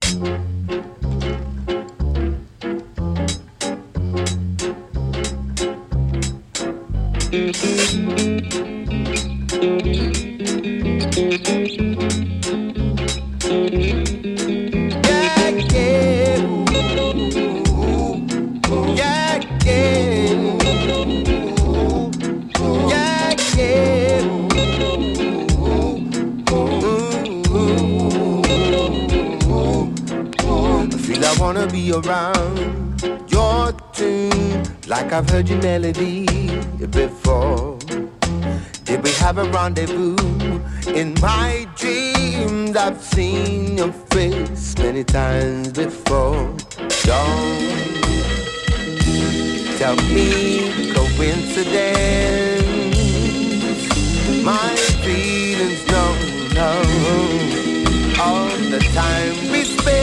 Around your tune like I've heard your melody before. Did we have a rendezvous? In my dreams I've seen your face many times before. Don't tell me coincidence. My feelings no. All the time we spend